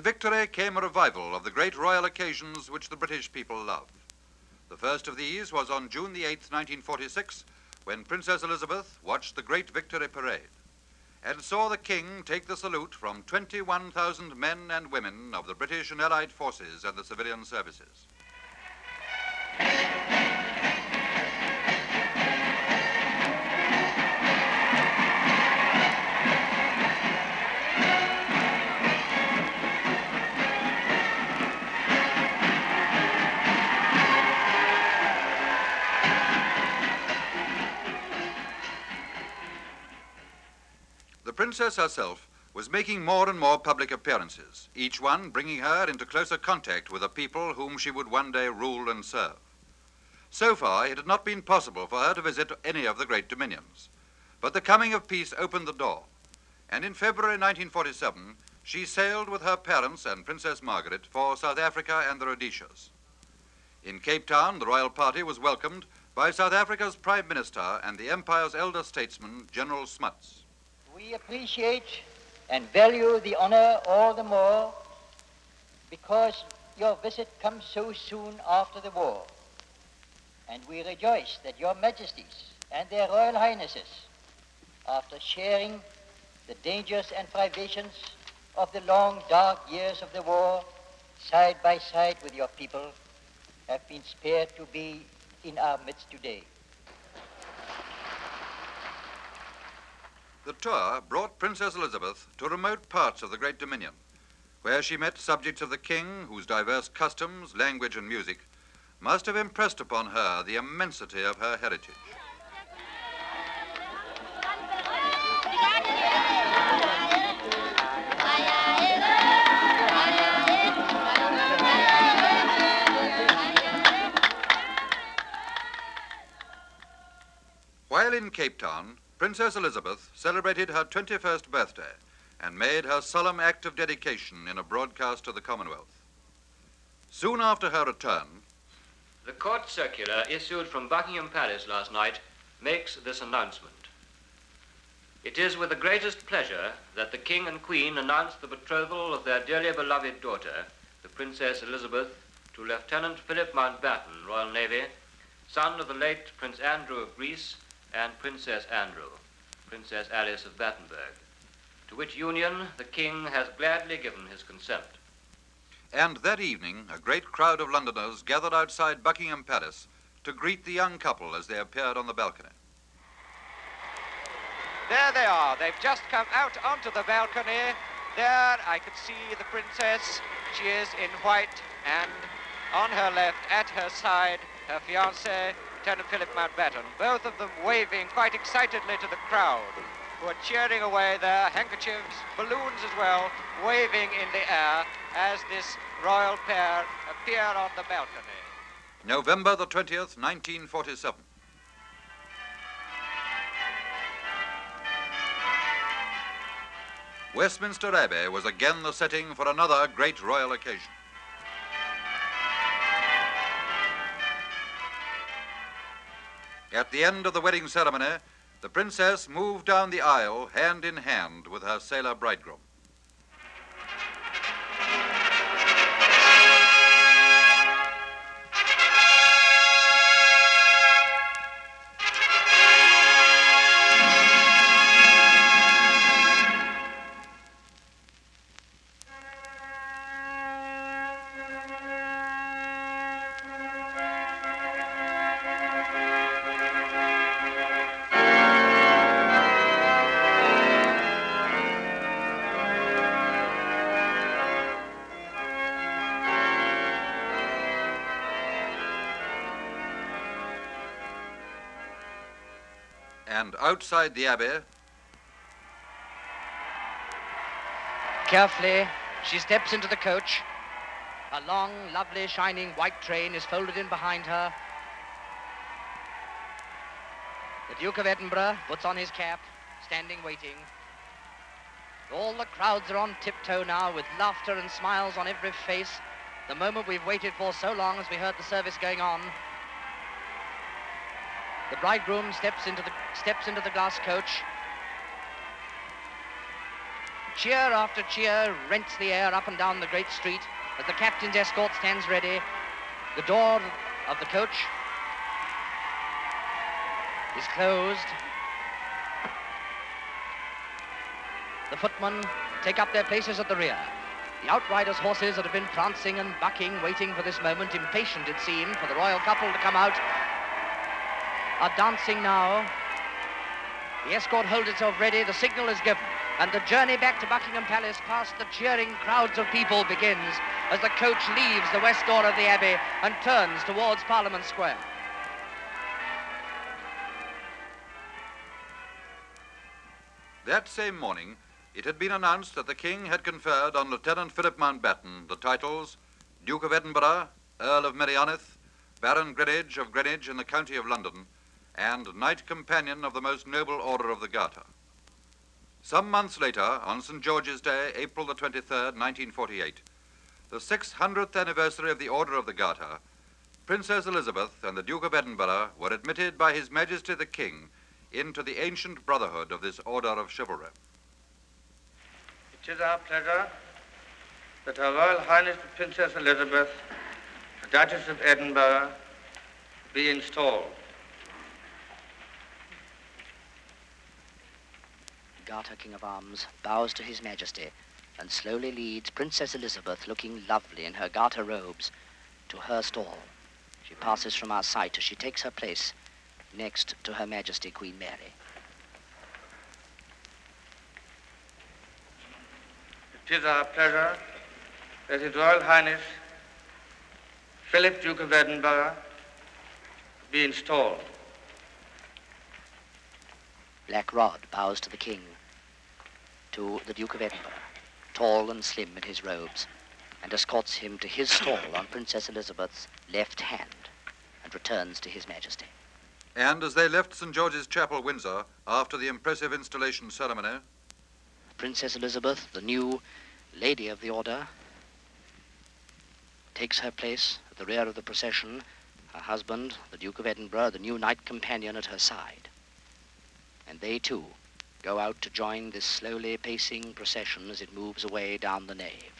With victory came a revival of the great royal occasions which the British people love. The first of these was on June the 8th, 1946, when Princess Elizabeth watched the great Victory Parade and saw the King take the salute from 21,000 men and women of the British and Allied forces and the civilian services. The Princess herself was making more and more public appearances, each one bringing her into closer contact with a people whom she would one day rule and serve. So far, it had not been possible for her to visit any of the great dominions, but the coming of peace opened the door, and in February 1947, she sailed with her parents and Princess Margaret for South Africa and the Rhodesias. In Cape Town, the royal party was welcomed by South Africa's Prime Minister and the Empire's elder statesman, General Smuts. We appreciate and value the honor all the more because your visit comes so soon after the war. And we rejoice that your majesties and their royal highnesses, after sharing the dangers and privations of the long, dark years of the war, side by side with your people, have been spared to be in our midst today. The tour brought Princess Elizabeth to remote parts of the Great Dominion, where she met subjects of the King whose diverse customs, language, and music must have impressed upon her the immensity of her heritage. While in Cape Town, Princess Elizabeth celebrated her 21st birthday and made her solemn act of dedication in a broadcast to the Commonwealth. Soon after her return, the court circular issued from Buckingham Palace last night makes this announcement. It is with the greatest pleasure that the King and Queen announce the betrothal of their dearly beloved daughter, the Princess Elizabeth, to Lieutenant Philip Mountbatten, Royal Navy, son of the late Prince Andrew of Greece and Princess Andrew, Princess Alice of Battenberg, to which union the King has gladly given his consent. And that evening, a great crowd of Londoners gathered outside Buckingham Palace to greet the young couple as they appeared on the balcony. There they are. They've just come out onto the balcony. There I could see the princess. She is in white, and on her left, at her side, her fiancé, Lieutenant Philip Mountbatten, both of them waving quite excitedly to the crowd, who are cheering away their handkerchiefs, balloons as well, waving in the air as this royal pair appear on the balcony. November the 20th, 1947. Westminster Abbey was again the setting for another great royal occasion. At the end of the wedding ceremony, the princess moved down the aisle hand in hand with her sailor bridegroom. And outside the Abbey, carefully, she steps into the coach. A long, lovely, shining white train is folded in behind her. The Duke of Edinburgh puts on his cap, standing waiting. All the crowds are on tiptoe now with laughter and smiles on every face. The moment we've waited for so long as we heard the service going on. The bridegroom steps into the glass coach. Cheer after cheer rents the air up and down the great street as the captain's escort stands ready. The door of the coach is closed. The footmen take up their places at the rear. The outriders' horses that have been prancing and bucking, waiting for this moment, impatient, it seemed, for the royal couple to come out, are dancing now. The escort holds itself ready, the signal is given, and the journey back to Buckingham Palace past the cheering crowds of people begins as the coach leaves the west door of the Abbey and turns towards Parliament Square. That same morning, it had been announced that the King had conferred on Lieutenant Philip Mountbatten the titles Duke of Edinburgh, Earl of Merioneth, Baron Greenwich of Greenwich in the County of London, and Knight Companion of the Most Noble Order of the Garter. Some months later, on St. George's Day, April the 23rd, 1948, the 600th anniversary of the Order of the Garter, Princess Elizabeth and the Duke of Edinburgh were admitted by His Majesty the King into the ancient brotherhood of this order of chivalry. It is our pleasure that Her Royal Highness the Princess Elizabeth, the Duchess of Edinburgh, be installed. Garter, King of Arms, bows to His Majesty and slowly leads Princess Elizabeth, looking lovely in her garter robes, to her stall. She passes from our sight as she takes her place next to Her Majesty Queen Mary. It is our pleasure that His Royal Highness Philip, Duke of Edinburgh, be installed. Black Rod bows to the King, to the Duke of Edinburgh, tall and slim in his robes, and escorts him to his stall on Princess Elizabeth's left hand, and returns to His Majesty. And as they left St. George's Chapel, Windsor, after the impressive installation ceremony, Princess Elizabeth, the new Lady of the Order, takes her place at the rear of the procession, her husband, the Duke of Edinburgh, the new Knight Companion at her side. And they, too, go out to join this slowly pacing procession as it moves away down the nave.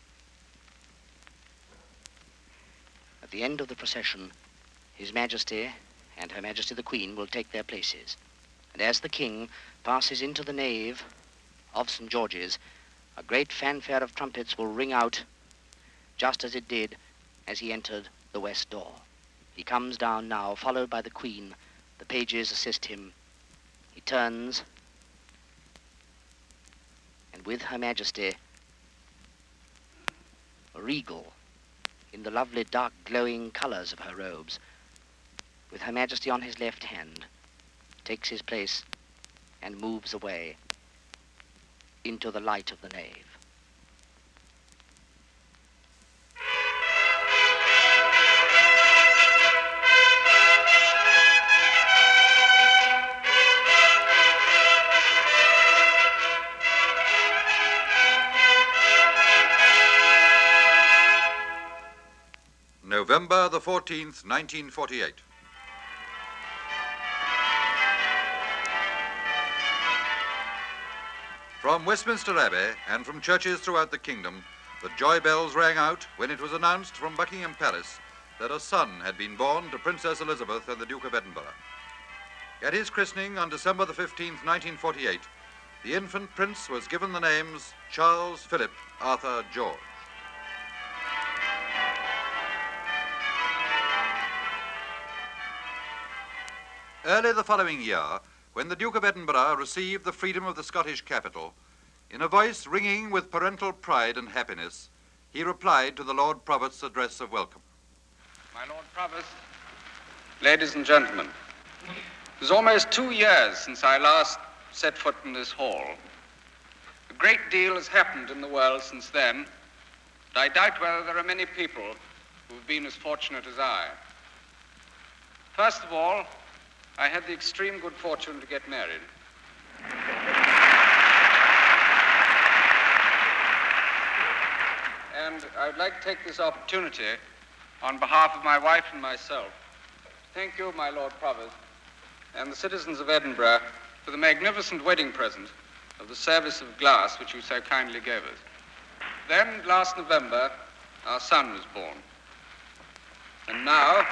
At the end of the procession, His Majesty and Her Majesty the Queen will take their places. And as the King passes into the nave of St. George's, a great fanfare of trumpets will ring out just as it did as he entered the west door. He comes down now, followed by the Queen. The pages assist him. He turns, and with Her Majesty, regal in the lovely dark glowing colors of her robes, with Her Majesty on his left hand, takes his place and moves away into the light of the nave. November the 14th, 1948. From Westminster Abbey and from churches throughout the kingdom, the joy bells rang out when it was announced from Buckingham Palace that a son had been born to Princess Elizabeth and the Duke of Edinburgh. At his christening on December the 15th, 1948, the infant prince was given the names Charles Philip Arthur George. Early the following year, when the Duke of Edinburgh received the freedom of the Scottish capital, in a voice ringing with parental pride and happiness, he replied to the Lord Provost's address of welcome. My Lord Provost, ladies and gentlemen, it is almost 2 years since I last set foot in this hall. A great deal has happened in the world since then, but I doubt whether there are many people who have been as fortunate as I. First of all, I had the extreme good fortune to get married. And I would like to take this opportunity, on behalf of my wife and myself, to thank you, my Lord Provost, and the citizens of Edinburgh for the magnificent wedding present of the service of glass which you so kindly gave us. Then, last November, our son was born. And now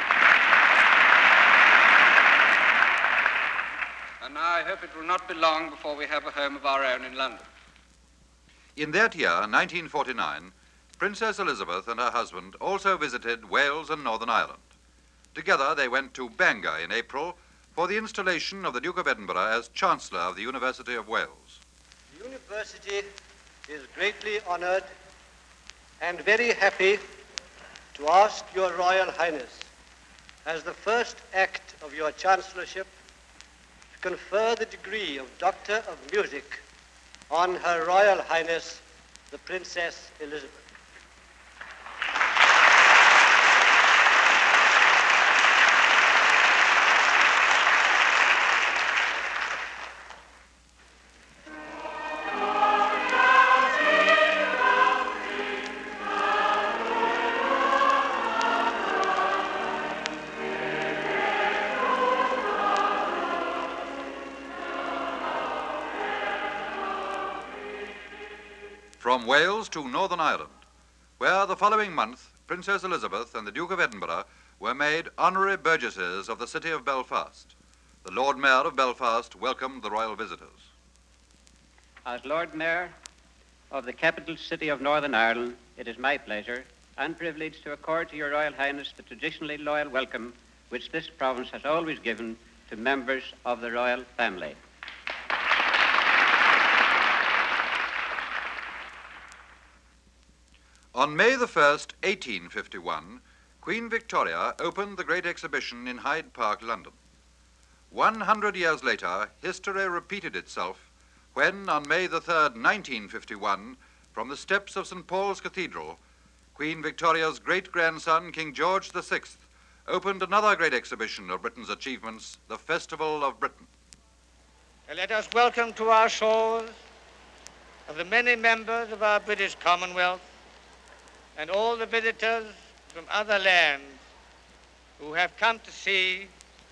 I hope it will not be long before we have a home of our own in London. In that year, 1949, Princess Elizabeth and her husband also visited Wales and Northern Ireland. Together, they went to Bangor in April for the installation of the Duke of Edinburgh as Chancellor of the University of Wales. The University is greatly honoured and very happy to ask Your Royal Highness, as the first act of your Chancellorship, to confer the degree of Doctor of Music on Her Royal Highness, the Princess Elizabeth. From Wales to Northern Ireland, where the following month Princess Elizabeth and the Duke of Edinburgh were made honorary burgesses of the city of Belfast. The Lord Mayor of Belfast welcomed the royal visitors. As Lord Mayor of the capital city of Northern Ireland, it is my pleasure and privilege to accord to Your Royal Highness the traditionally loyal welcome which this province has always given to members of the royal family. On May the 1st, 1851, Queen Victoria opened the Great Exhibition in Hyde Park, London. 100 years later, history repeated itself when, on May the 3rd, 1951, from the steps of St. Paul's Cathedral, Queen Victoria's great-grandson, King George VI, opened another great exhibition of Britain's achievements, the Festival of Britain. And let us welcome to our shores of the many members of our British Commonwealth and all the visitors from other lands who have come to see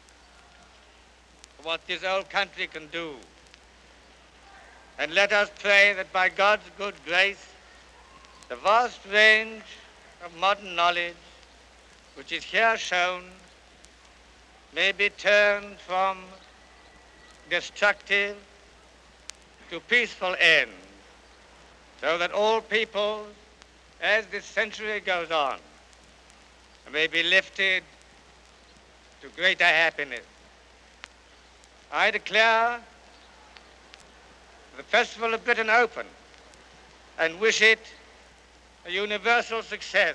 what this old country can do. And let us pray that by God's good grace, the vast range of modern knowledge which is here shown may be turned from destructive to peaceful ends, so that all peoples, as this century goes on, may be lifted to greater happiness. I declare the Festival of Britain open and wish it a universal success.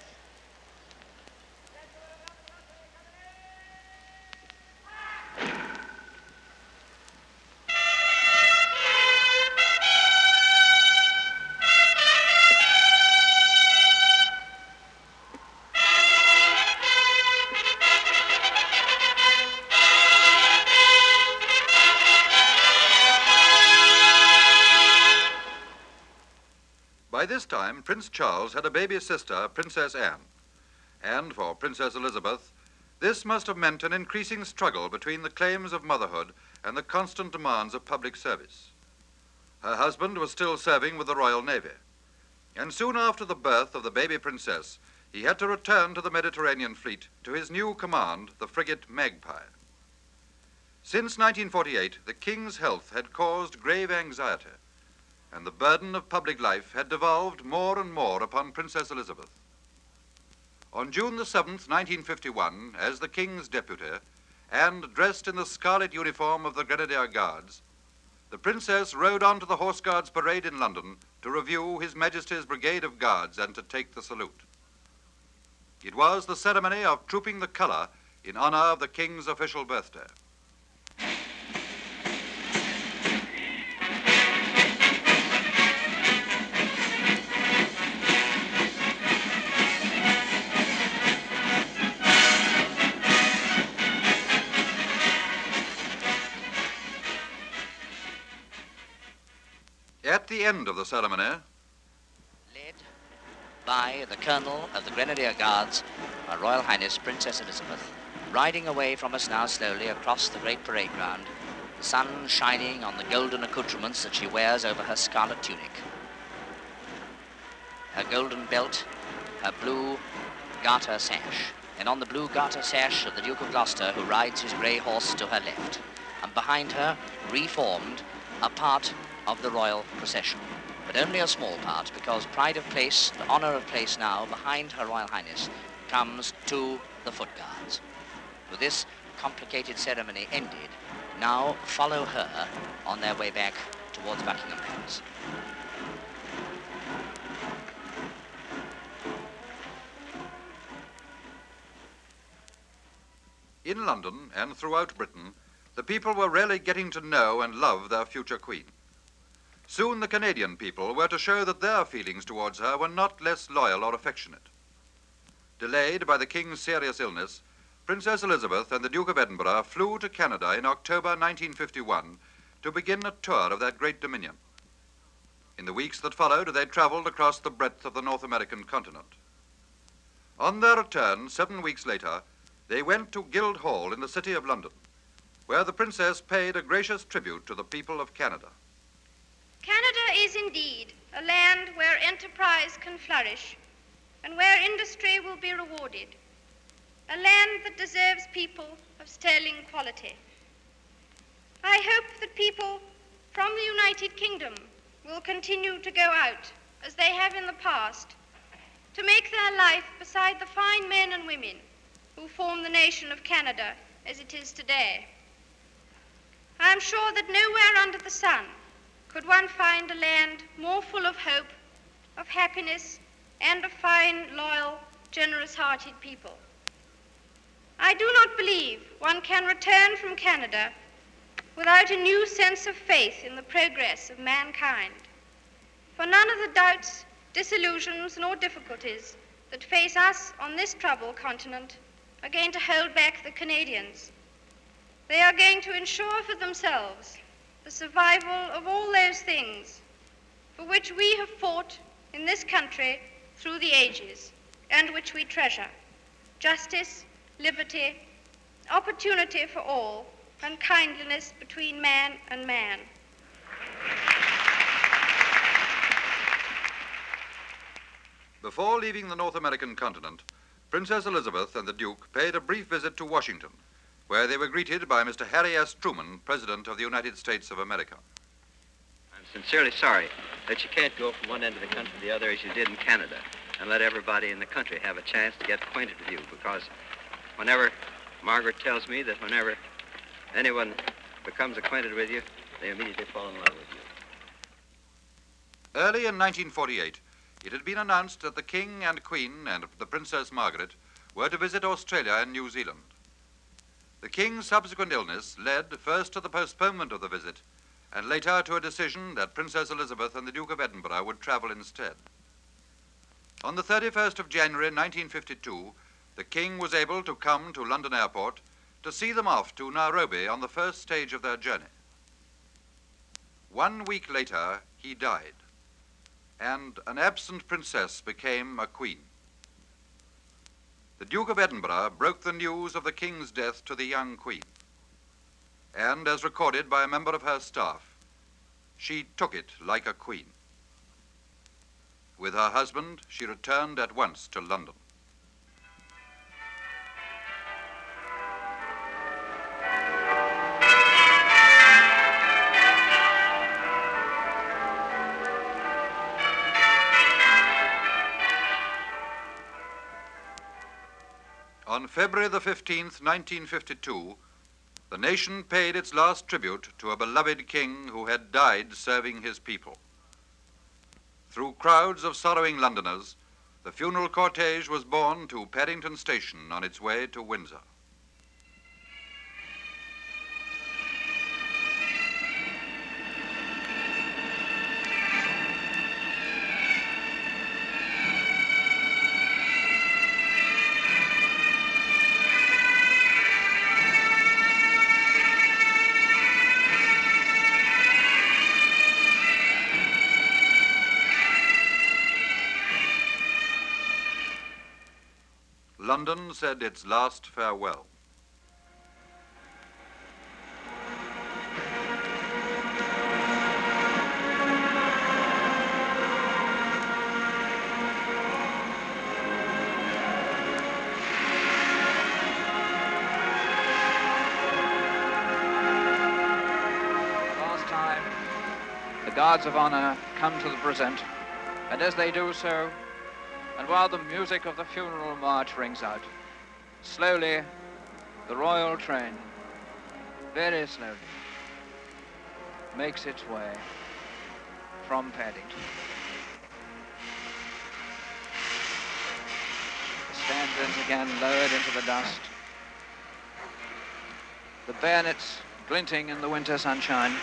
By this time, Prince Charles had a baby sister, Princess Anne. And for Princess Elizabeth, this must have meant an increasing struggle between the claims of motherhood and the constant demands of public service. Her husband was still serving with the Royal Navy. And soon after the birth of the baby princess, he had to return to the Mediterranean fleet to his new command, the frigate Magpie. Since 1948, the King's health had caused grave anxiety, and the burden of public life had devolved more and more upon Princess Elizabeth. On June the 7th, 1951, as the King's deputy, and dressed in the scarlet uniform of the Grenadier Guards, the Princess rode on to the Horse Guards parade in London to review His Majesty's Brigade of Guards and to take the salute. It was the ceremony of trooping the colour in honor of the King's official birthday. At the end of the ceremony, Led by the Colonel of the Grenadier Guards, Her Royal Highness Princess Elizabeth, riding away from us now slowly across the great parade ground, the sun shining on the golden accoutrements that she wears over her scarlet tunic. Her golden belt, her blue garter sash, and on the blue garter sash of the Duke of Gloucester, who rides his grey horse to her left, and behind her, reformed, a part of the royal procession, but only a small part, because pride of place, the honour of place now, behind Her Royal Highness, comes to the Foot Guards. With this complicated ceremony ended, now follow her on their way back towards Buckingham Palace. In London and throughout Britain, the people were really getting to know and love their future queen. Soon the Canadian people were to show that their feelings towards her were not less loyal or affectionate. Delayed by the King's serious illness, Princess Elizabeth and the Duke of Edinburgh flew to Canada in October 1951 to begin a tour of that great dominion. In the weeks that followed, they travelled across the breadth of the North American continent. On their return, 7 weeks later, they went to Guildhall in the city of London, where the princess paid a gracious tribute to the people of Canada. Canada is indeed a land where enterprise can flourish and where industry will be rewarded, a land that deserves people of sterling quality. I hope that people from the United Kingdom will continue to go out, as they have in the past, to make their life beside the fine men and women who form the nation of Canada as it is today. I am sure that nowhere under the sun could one find a land more full of hope, of happiness, and of fine, loyal, generous-hearted people. I do not believe one can return from Canada without a new sense of faith in the progress of mankind. For none of the doubts, disillusions, nor difficulties that face us on this troubled continent are going to hold back the Canadians. They are going to ensure for themselves the survival of all those things for which we have fought in this country through the ages and which we treasure: justice, liberty, opportunity for all, and kindliness between man and man. Before leaving the North American continent, Princess Elizabeth and the Duke paid a brief visit to Washington, where they were greeted by Mr. Harry S. Truman, President of the United States of America. I'm sincerely sorry that you can't go from one end of the country to the other as you did in Canada and let everybody in the country have a chance to get acquainted with you, because whenever Margaret tells me that whenever anyone becomes acquainted with you, they immediately fall in love with you. Early in 1948, it had been announced that the King and Queen and the Princess Margaret were to visit Australia and New Zealand. The King's subsequent illness led first to the postponement of the visit and later to a decision that Princess Elizabeth and the Duke of Edinburgh would travel instead. On the 31st of January 1952, the King was able to come to London Airport to see them off to Nairobi on the first stage of their journey. 1 week later, he died, and an absent princess became a queen. The Duke of Edinburgh broke the news of the King's death to the young queen, and as recorded by a member of her staff, she took it like a queen. With her husband, she returned at once to London. On February the 15th, 1952, the nation paid its last tribute to a beloved king who had died serving his people. Through crowds of sorrowing Londoners, the funeral cortege was borne to Paddington Station on its way to Windsor. London said its last farewell. guards of honor come to the present, and as they do so, and while the music of the funeral march rings out, slowly the royal train, very slowly, makes its way from Paddington. The standards again lowered into the dust, the bayonets glinting in the winter sunshine.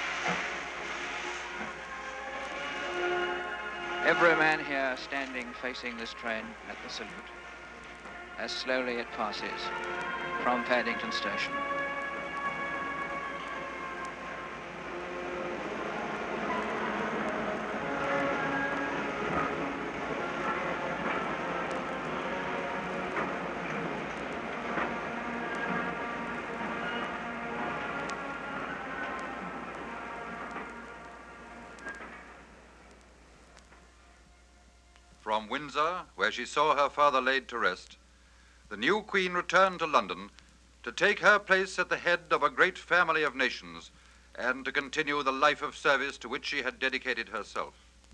Every man here standing facing this train at the salute, as slowly it passes from Paddington Station. From Windsor, where she saw her father laid to rest, the new Queen returned to London to take her place at the head of a great family of nations and to continue the life of service to which she had dedicated herself.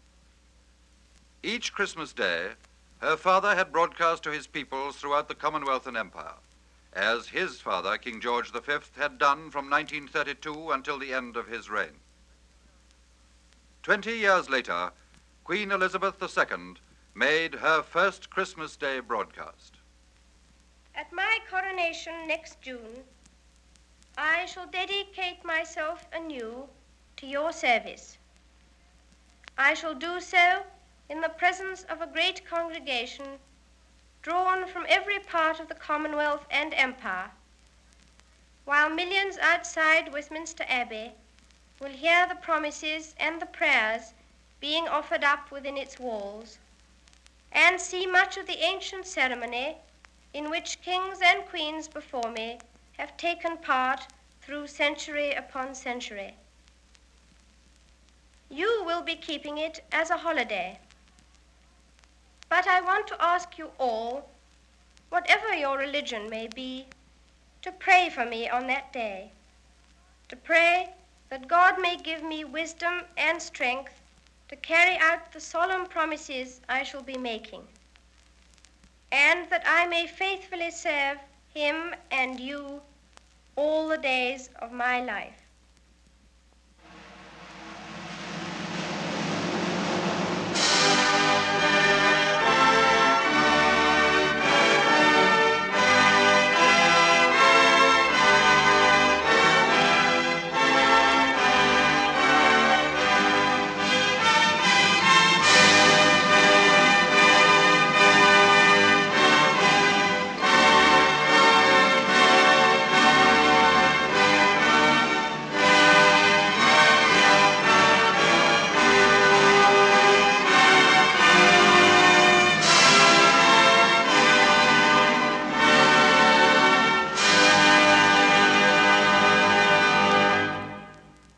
Each Christmas Day, her father had broadcast to his peoples throughout the Commonwealth and Empire, as his father, King George V, had done from 1932 until the end of his reign. 20 years later, Queen Elizabeth II made her first Christmas Day broadcast. At my coronation next June, I shall dedicate myself anew to your service. I shall do so in the presence of a great congregation drawn from every part of the Commonwealth and Empire, while millions outside Westminster Abbey will hear the promises and the prayers being offered up within its walls, and see much of the ancient ceremony in which kings and queens before me have taken part through century upon century. You will be keeping it as a holiday, but I want to ask you all, whatever your religion may be, to pray for me on that day, to pray that God may give me wisdom and strength to carry out the solemn promises I shall be making, and that I may faithfully serve him and you all the days of my life.